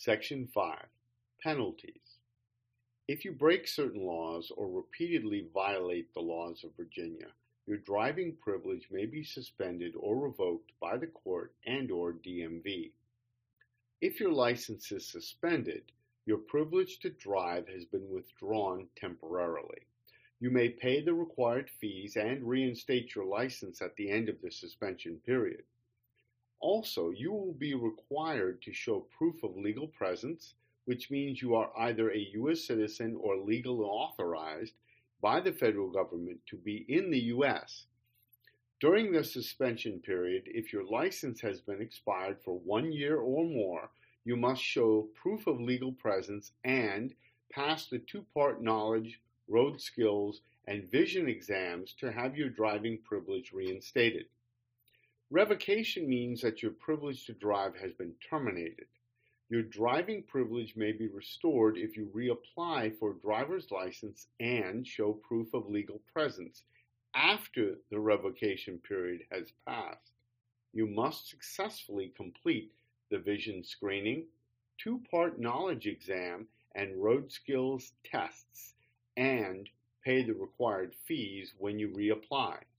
Section 5. Penalties. If you break certain laws or repeatedly violate the laws of Virginia, your driving privilege may be suspended or revoked by the court and/or DMV. If your license is suspended, your privilege to drive has been withdrawn temporarily. You may pay the required fees and reinstate your license at the end of the suspension period. Also, you will be required to show proof of legal presence, which means you are either a U.S. citizen or legally authorized by the federal government to be in the U.S. During the suspension period, if your license has been expired for 1 year or more, you must show proof of legal presence and pass the two-part knowledge, road skills, and vision exams to have your driving privilege reinstated. Revocation means that your privilege to drive has been terminated. Your driving privilege may be restored if you reapply for a driver's license and show proof of legal presence after the revocation period has passed. You must successfully complete the vision screening, two-part knowledge exam, and road skills tests, and pay the required fees when you reapply.